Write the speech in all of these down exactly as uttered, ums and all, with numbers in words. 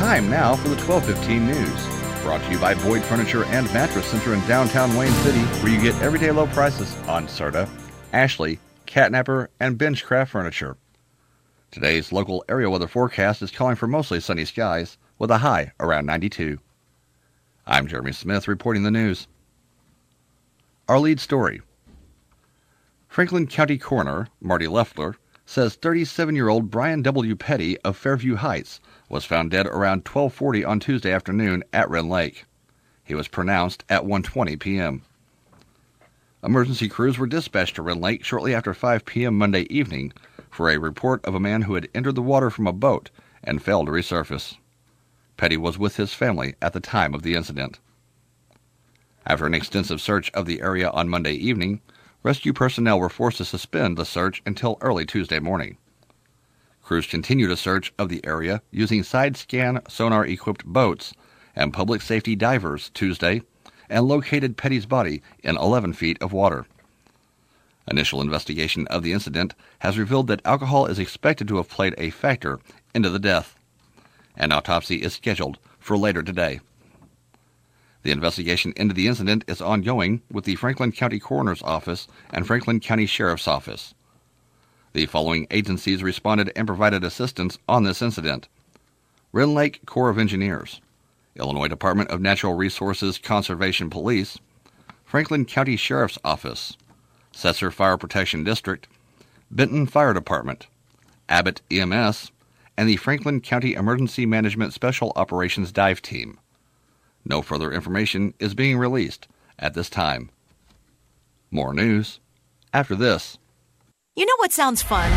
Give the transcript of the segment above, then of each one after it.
Time now for the twelve fifteen news. Brought to you by Boyd Furniture and Mattress Center in downtown Wayne City, where you get everyday low prices on Serta, Ashley, Catnapper, and Benchcraft furniture. Today's local area weather forecast is calling for mostly sunny skies, with a high around ninety-two. I'm Jeremy Smith reporting the news. Our lead story. Franklin County Coroner Marty Leffler says thirty-seven-year-old Brian W. Petty of Fairview Heights was found dead around twelve forty on Tuesday afternoon at Wren Lake. He was pronounced at one twenty p.m. Emergency crews were dispatched to Wren Lake shortly after five p.m. Monday evening for a report of a man who had entered the water from a boat and failed to resurface. Petty was with his family at the time of the incident. After an extensive search of the area on Monday evening, rescue personnel were forced to suspend the search until early Tuesday morning. Crews continued a search of the area using side-scan sonar-equipped boats and public safety divers Tuesday and located Petty's body in eleven feet of water. Initial investigation of the incident has revealed that alcohol is expected to have played a factor into the death. An autopsy is scheduled for later today. The investigation into the incident is ongoing with the Franklin County Coroner's Office and Franklin County Sheriff's Office. The following agencies responded and provided assistance on this incident: Wren Lake Corps of Engineers, Illinois Department of Natural Resources Conservation Police, Franklin County Sheriff's Office, Setzer Fire Protection District, Benton Fire Department, Abbott E M S, and the Franklin County Emergency Management Special Operations Dive Team. No further information is being released at this time. More news after this. You know what sounds fun?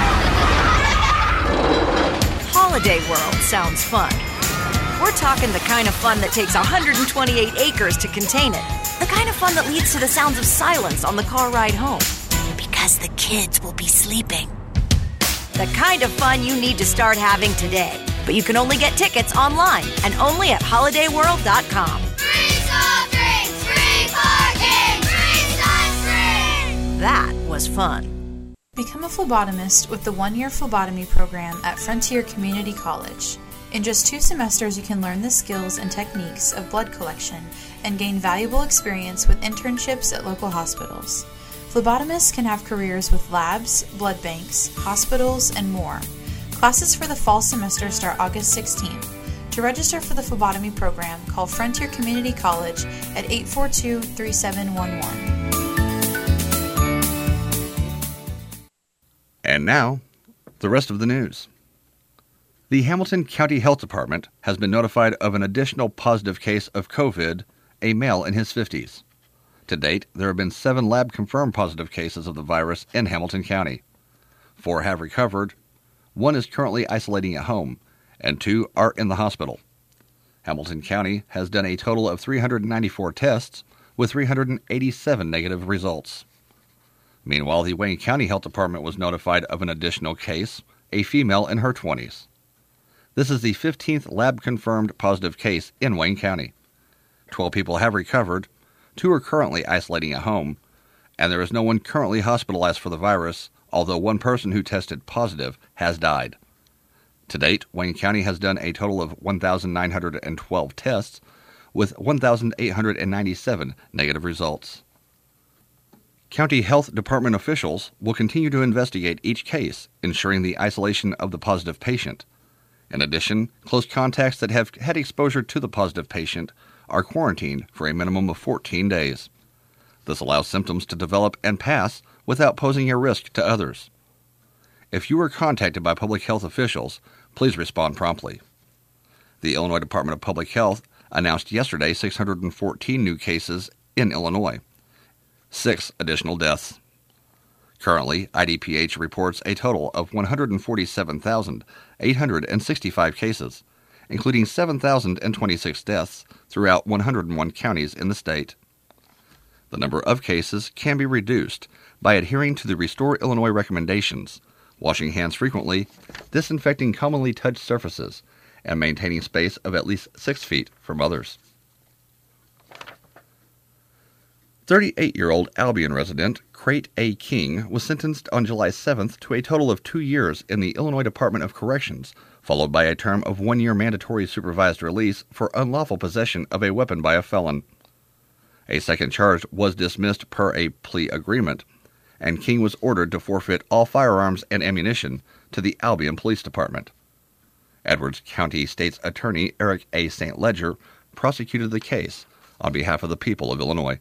Holiday World sounds fun. We're talking the kind of fun that takes one hundred twenty-eight acres to contain it. The kind of fun that leads to the sounds of silence on the car ride home. Because the kids will be sleeping. The kind of fun you need to start having today. But you can only get tickets online and only at holiday world dot com. Free soft drinks, free parking, free sunscreen! That was fun. Become a phlebotomist with the one-year phlebotomy program at Frontier Community College. In just two semesters, you can learn the skills and techniques of blood collection and gain valuable experience with internships at local hospitals. Phlebotomists can have careers with labs, blood banks, hospitals, and more. Classes for the fall semester start August sixteenth. To register for the phlebotomy program, call Frontier Community College at eight four two, three seven one one. And now, the rest of the news. The Hamilton County Health Department has been notified of an additional positive case of COVID, a male in his fifties. To date, there have been seven lab-confirmed positive cases of the virus in Hamilton County. Four have recovered, one is currently isolating at home, and two are in the hospital. Hamilton County has done a total of three hundred ninety-four tests, with three hundred eighty-seven negative results. Meanwhile, the Wayne County Health Department was notified of an additional case, a female in her twenties. This is the fifteenth lab-confirmed positive case in Wayne County. Twelve people have recovered, two are currently isolating at home, and there is no one currently hospitalized for the virus, although one person who tested positive has died. To date, Wayne County has done a total of one thousand nine hundred twelve tests, with one thousand eight hundred ninety-seven negative results. County Health Department officials will continue to investigate each case, ensuring the isolation of the positive patient. In addition, close contacts that have had exposure to the positive patient are quarantined for a minimum of fourteen days. This allows symptoms to develop and pass without posing a risk to others. If you were contacted by public health officials, please respond promptly. The Illinois Department of Public Health announced yesterday six hundred fourteen new cases in Illinois, six additional deaths. Currently, I D P H reports a total of one hundred forty-seven thousand eight hundred sixty-five cases, including seven thousand twenty-six deaths throughout one hundred one counties in the state. The number of cases can be reduced by adhering to the Restore Illinois recommendations, washing hands frequently, disinfecting commonly touched surfaces, and maintaining space of at least six feet from others. thirty-eight-year-old Albion resident Crate A. King was sentenced on July seventh to a total of two years in the Illinois Department of Corrections, followed by a term of one year mandatory supervised release for unlawful possession of a weapon by a felon. A second charge was dismissed per a plea agreement, and King was ordered to forfeit all firearms and ammunition to the Albion Police Department. Edwards County State's Attorney Eric A. Saint Ledger prosecuted the case on behalf of the people of Illinois.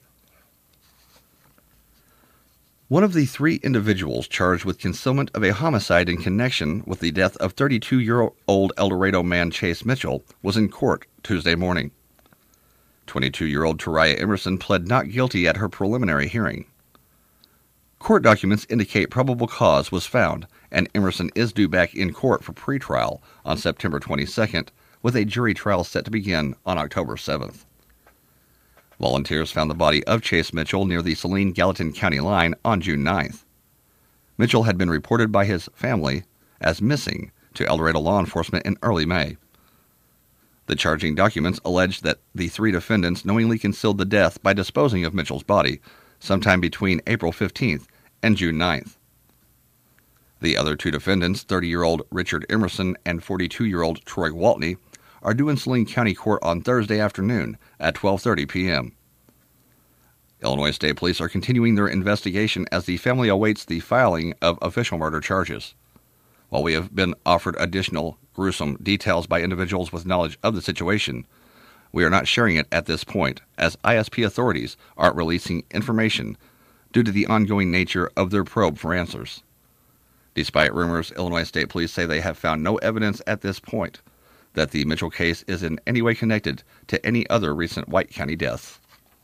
One of the three individuals charged with concealment of a homicide in connection with the death of thirty-two-year-old El Dorado man Chase Mitchell was in court Tuesday morning. twenty-two-year-old Tariah Emerson pled not guilty at her preliminary hearing. Court documents indicate probable cause was found, and Emerson is due back in court for pretrial on September twenty-second, with a jury trial set to begin on October seventh. Volunteers found the body of Chase Mitchell near the Saline-Gallatin County line on June ninth. Mitchell had been reported by his family as missing to El Dorado law enforcement in early May. The charging documents alleged that the three defendants knowingly concealed the death by disposing of Mitchell's body sometime between April fifteenth and June ninth. The other two defendants, thirty-year-old Richard Emerson and forty-two-year-old Troy Waltney, are due in Saline County Court on Thursday afternoon at twelve thirty p.m. Illinois State Police are continuing their investigation as the family awaits the filing of official murder charges. While we have been offered additional gruesome details by individuals with knowledge of the situation, we are not sharing it at this point, as I S P authorities aren't releasing information due to the ongoing nature of their probe for answers. Despite rumors, Illinois State Police say they have found no evidence at this point that the Mitchell case is in any way connected to any other recent White County deaths.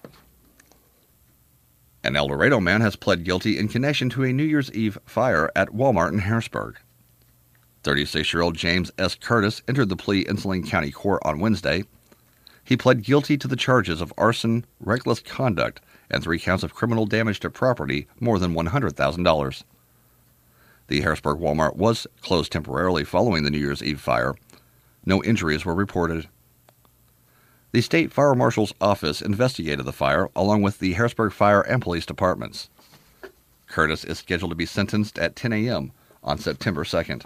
An El Dorado man has pled guilty in connection to a New Year's Eve fire at Walmart in Harrisburg. thirty-six-year-old James S. Curtis entered the plea in Saline County Court on Wednesday. He pled guilty to the charges of arson, reckless conduct, and three counts of criminal damage to property more than one hundred thousand dollars. The Harrisburg Walmart was closed temporarily following the New Year's Eve fire. No injuries were reported. The State Fire Marshal's Office investigated the fire, along with the Harrisburg Fire and Police Departments. Curtis is scheduled to be sentenced at ten a.m. on September second.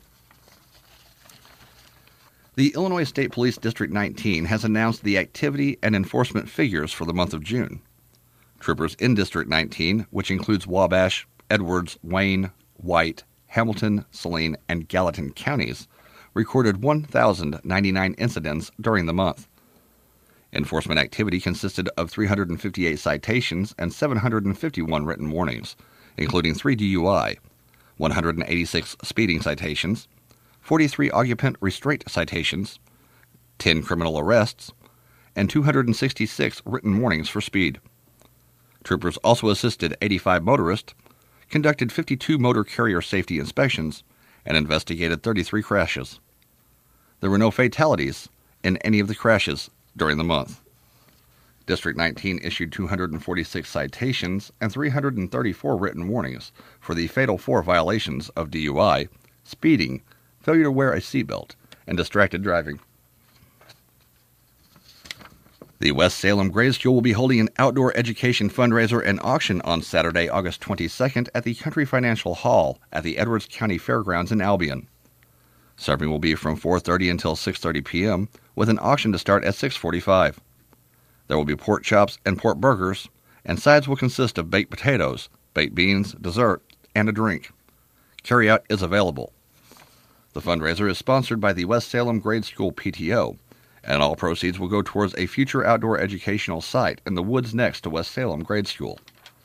The Illinois State Police District nineteen has announced the activity and enforcement figures for the month of June. Troopers in District nineteen, which includes Wabash, Edwards, Wayne, White, Hamilton, Saline, and Gallatin counties, recorded one thousand ninety-nine incidents during the month. Enforcement activity consisted of three hundred fifty-eight citations and seven hundred fifty-one written warnings, including three D U I, one hundred eighty-six speeding citations, forty-three occupant restraint citations, ten criminal arrests, and two hundred sixty-six written warnings for speed. Troopers also assisted eighty-five motorists, conducted fifty-two motor carrier safety inspections, and investigated thirty-three crashes. There were no fatalities in any of the crashes during the month. District nineteen issued two hundred forty-six citations and three hundred thirty-four written warnings for the fatal four violations of D U I, speeding, failure to wear a seatbelt, and distracted driving. The West Salem Grade School will be holding an outdoor education fundraiser and auction on Saturday, August twenty-second at the Country Financial Hall at the Edwards County Fairgrounds in Albion. Serving will be from four thirty until six thirty p.m., with an auction to start at six forty-five. There will be pork chops and pork burgers, and sides will consist of baked potatoes, baked beans, dessert, and a drink. Carryout is available. The fundraiser is sponsored by the West Salem Grade School P T O, and all proceeds will go towards a future outdoor educational site in the woods next to West Salem Grade School.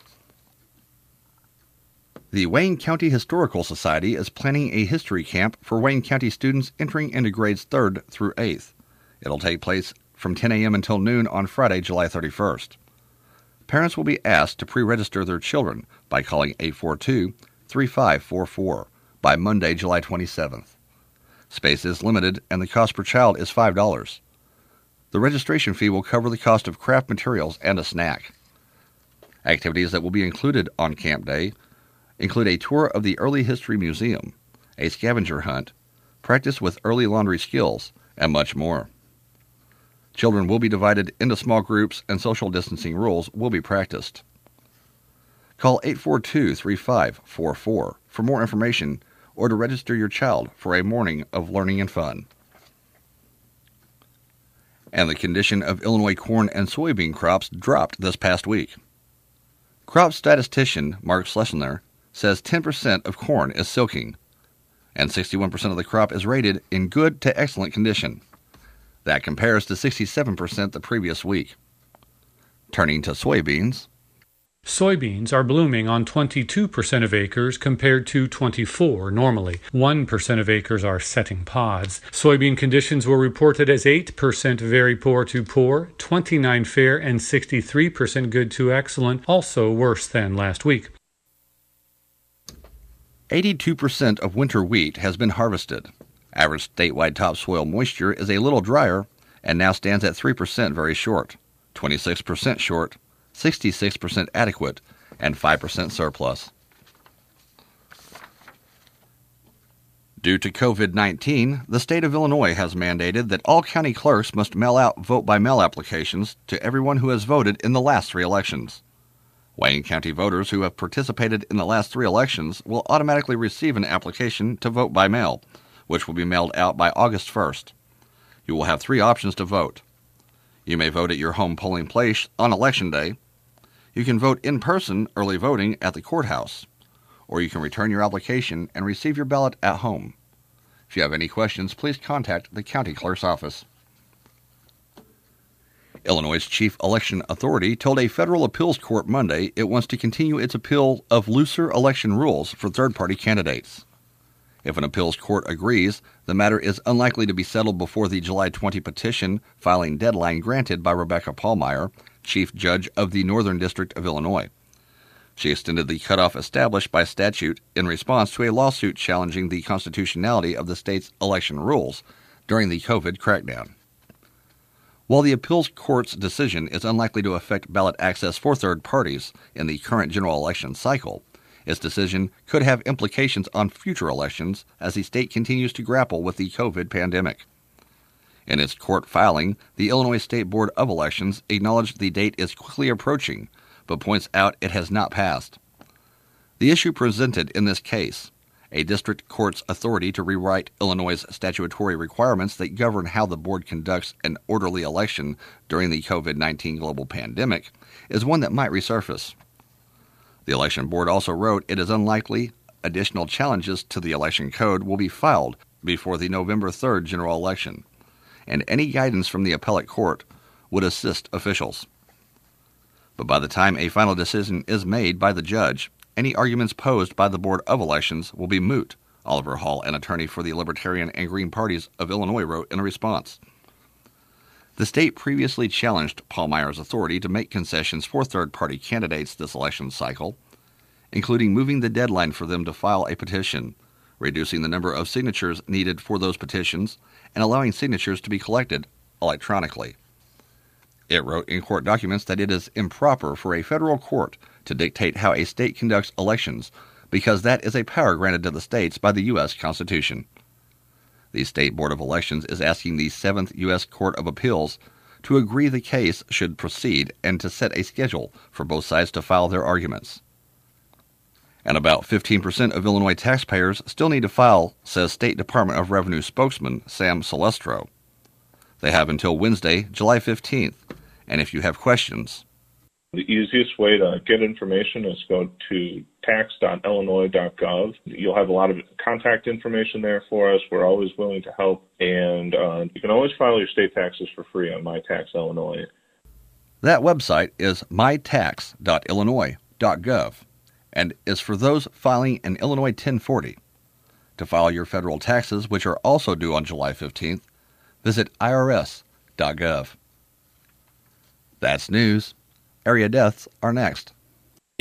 The Wayne County Historical Society is planning a history camp for Wayne County students entering into grades third through eighth. It'll take place from ten a.m. until noon on Friday, July thirty-first. Parents will be asked to pre-register their children by calling eight four two, three five four four by Monday, July twenty-seventh. Space is limited, and the cost per child is five dollars. The registration fee will cover the cost of craft materials and a snack. Activities that will be included on Camp Day include a tour of the Early History Museum, a scavenger hunt, practice with early laundry skills, and much more. Children will be divided into small groups and social distancing rules will be practiced. Call eight four two, three five four four for more information or to register your child for a morning of learning and fun. And the condition of Illinois corn and soybean crops dropped this past week. Crop statistician Mark Schlesinger says ten percent of corn is silking, and sixty-one percent of the crop is rated in good to excellent condition. That compares to sixty-seven percent the previous week. Turning to soybeans. Soybeans are blooming on twenty-two percent of acres compared to twenty-four normally. one percent of acres are setting pods. Soybean conditions were reported as eight percent very poor to poor, twenty-nine percent fair, and sixty-three percent good to excellent, also worse than last week. eighty-two percent of winter wheat has been harvested. Average statewide topsoil moisture is a little drier and now stands at three percent very short, twenty-six percent short, sixty-six percent adequate, and five percent surplus. Due to COVID nineteen, the state of Illinois has mandated that all county clerks must mail out vote-by-mail applications to everyone who has voted in the last three elections. Wayne County voters who have participated in the last three elections will automatically receive an application to vote by mail, which will be mailed out by August first. You will have three options to vote. You may vote at your home polling place on Election Day. You can vote in person early voting at the courthouse, or you can return your application and receive your ballot at home. If you have any questions, please contact the county clerk's office. Illinois' chief election authority told a federal appeals court Monday it wants to continue its appeal of looser election rules for third-party candidates. If an appeals court agrees, the matter is unlikely to be settled before the July twentieth petition filing deadline granted by Rebecca Pallmeyer, Chief Judge of the Northern District of Illinois. She extended the cutoff established by statute in response to a lawsuit challenging the constitutionality of the state's election rules during the COVID crackdown. While the appeals court's decision is unlikely to affect ballot access for third parties in the current general election cycle, its decision could have implications on future elections as the state continues to grapple with the COVID pandemic. In its court filing, the Illinois State Board of Elections acknowledged the date is quickly approaching, but points out it has not passed. The issue presented in this case, a district court's authority to rewrite Illinois' statutory requirements that govern how the board conducts an orderly election during the COVID nineteen global pandemic, is one that might resurface. The election board also wrote it is unlikely additional challenges to the election code will be filed before the November third general election, and any guidance from the appellate court would assist officials. But by the time a final decision is made by the judge, any arguments posed by the Board of Elections will be moot, Oliver Hall, an attorney for the Libertarian and Green parties of Illinois, wrote in a response. The state previously challenged Pallmeyer's authority to make concessions for third-party candidates this election cycle, including moving the deadline for them to file a petition, reducing the number of signatures needed for those petitions, and allowing signatures to be collected electronically. It wrote in court documents that it is improper for a federal court to dictate how a state conducts elections because that is a power granted to the states by the U S Constitution. The State Board of Elections is asking the seventh U S Court of Appeals to agree the case should proceed and to set a schedule for both sides to file their arguments. And about fifteen percent of Illinois taxpayers still need to file, says State Department of Revenue spokesman Sam Celestro. They have until Wednesday, July fifteenth, and if you have questions, the easiest way to get information is go to tax dot illinois dot gov. You'll have a lot of contact information there for us. We're always willing to help, and uh, you can always file your state taxes for free on MyTax Illinois. That website is my tax dot illinois dot gov and is for those filing an Illinois ten forty. To file your federal taxes, which are also due on July fifteenth, visit I R S dot gov. That's news. Area deaths are next.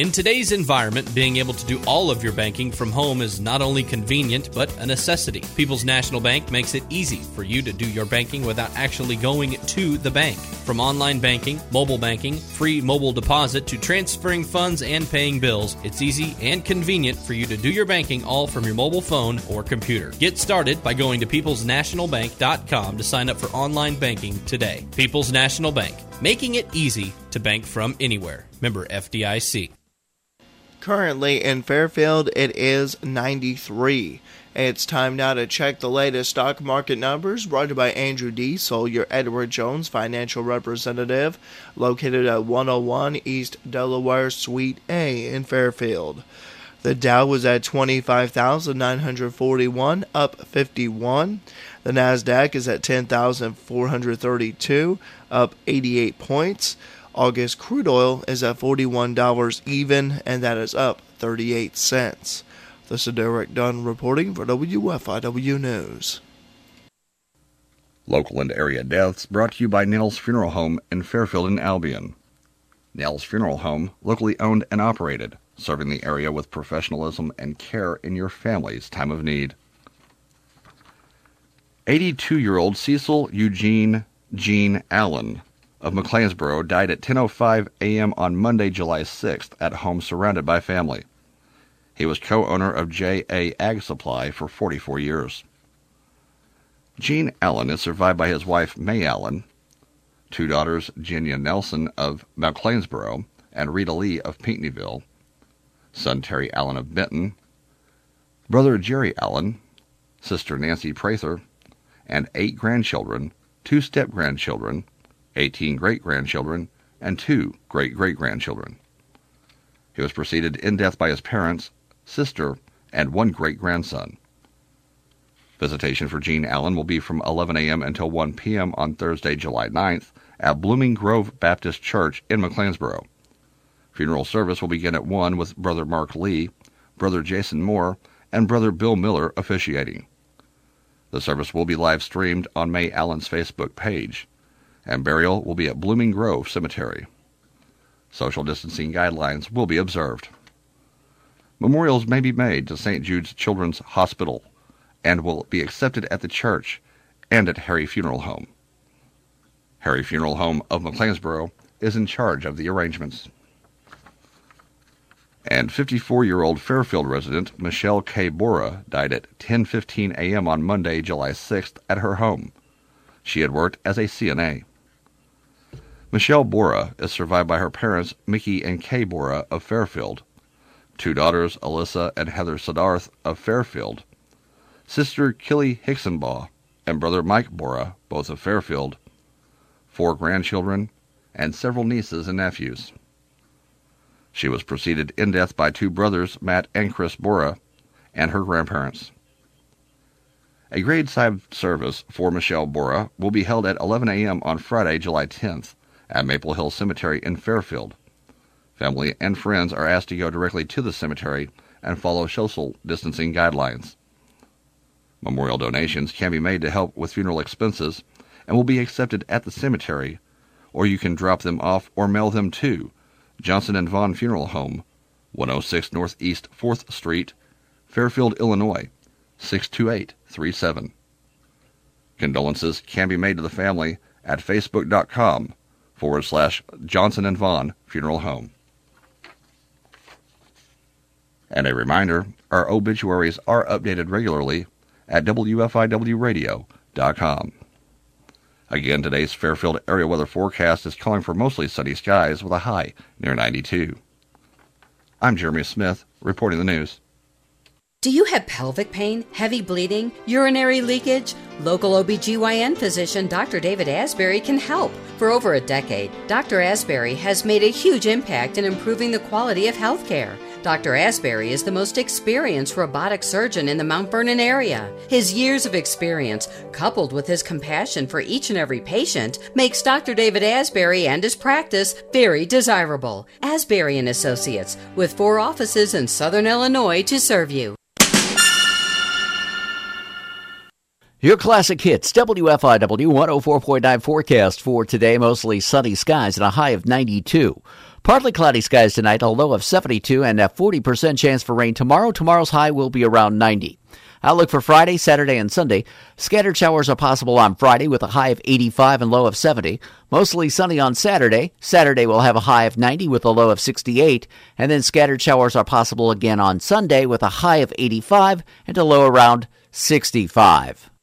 In today's environment, being able to do all of your banking from home is not only convenient, but a necessity. People's National Bank makes it easy for you to do your banking without actually going to the bank. From online banking, mobile banking, free mobile deposit, to transferring funds and paying bills, it's easy and convenient for you to do your banking all from your mobile phone or computer. Get started by going to peoples national bank dot com to sign up for online banking today. People's National Bank, making it easy to bank from anywhere. Member F D I C. Currently in Fairfield, it is ninety-three. It's time now to check the latest stock market numbers, brought to you by Andrew Diesel, your Edward Jones financial representative, located at one oh one East Delaware Suite A in Fairfield. The Dow was at twenty-five thousand nine hundred forty-one, up fifty-one. The Nasdaq is at ten thousand four hundred thirty-two, up eighty-eight points. August crude oil is at forty-one dollars even, and that is up thirty-eight cents. This is Derek Dunn reporting for W F I W News. Local and area deaths brought to you by Nell's Funeral Home in Fairfield and Albion. Nell's Funeral Home, locally owned and operated, serving the area with professionalism and care in your family's time of need. eighty-two-year-old Cecil Eugene Jean Allen of McLeansboro died at ten oh five a.m. on Monday, July sixth, at home surrounded by family. He was co-owner of J A Ag Supply for forty-four years. Gene Allen is survived by his wife, May Allen, two daughters, Genia Nelson of McLeansboro and Rita Lee of Pinckneyville, son Terry Allen of Benton, brother Jerry Allen, sister Nancy Prather, and eight grandchildren, two step-grandchildren, eighteen great-grandchildren, and two great-great-grandchildren. He was preceded in death by his parents, sister, and one great-grandson. Visitation for Gene Allen will be from eleven a.m. until one p.m. on Thursday, July ninth, at Blooming Grove Baptist Church in McLeansboro. Funeral service will begin at one with Brother Mark Lee, Brother Jason Moore, and Brother Bill Miller officiating. The service will be live-streamed on May Allen's Facebook page, and burial will be at Blooming Grove Cemetery. Social distancing guidelines will be observed. Memorials may be made to Saint Jude's Children's Hospital and will be accepted at the church and at Harry Funeral Home. Harry Funeral Home of McLeansboro is in charge of the arrangements. And fifty-four-year-old Fairfield resident Michelle K. Bora died at ten fifteen a.m. on Monday, July sixth, at her home. She had worked as a C N A. Michelle Bora is survived by her parents, Mickey and Kay Bora of Fairfield, two daughters, Alyssa and Heather Siddharth of Fairfield, sister Killy Hicksonbaugh, and brother Mike Bora, both of Fairfield, four grandchildren, and several nieces and nephews. She was preceded in death by two brothers, Matt and Chris Bora, and her grandparents. A graveside service for Michelle Bora will be held at eleven a.m. on Friday, July tenth, at Maple Hill Cemetery in Fairfield. Family and friends are asked to go directly to the cemetery and follow social distancing guidelines. Memorial donations can be made to help with funeral expenses and will be accepted at the cemetery, or you can drop them off or mail them to Johnson and Vaughn Funeral Home, one oh six Northeast fourth Street, Fairfield, Illinois, six two eight three seven. Condolences can be made to the family at facebook.com forward slash Johnson and Vaughn Funeral Home. And a reminder, our obituaries are updated regularly at W F I W radio dot com. Again, today's Fairfield area weather forecast is calling for mostly sunny skies with a high near ninety-two. I'm Jeremy Smith, reporting the news. Do you have pelvic pain, heavy bleeding, urinary leakage? Local O B G Y N physician Doctor David Asbury can help. For over a decade, Doctor Asbury has made a huge impact in improving the quality of health care. Doctor Asbury is the most experienced robotic surgeon in the Mount Vernon area. His years of experience, coupled with his compassion for each and every patient, makes Doctor David Asbury and his practice very desirable. Asbury and Associates, with four offices in Southern Illinois to serve you. Your classic hits, W F I W one oh four point nine forecast for today, mostly sunny skies and a high of ninety-two. Partly cloudy skies tonight, a low of seventy-two and a forty percent chance for rain tomorrow. Tomorrow's high will be around ninety. Outlook for Friday, Saturday, and Sunday. Scattered showers are possible on Friday with a high of eighty-five and low of seventy. Mostly sunny on Saturday. Saturday will have a high of ninety with a low of sixty-eight. And then scattered showers are possible again on Sunday with a high of eighty-five and a low around sixty-five.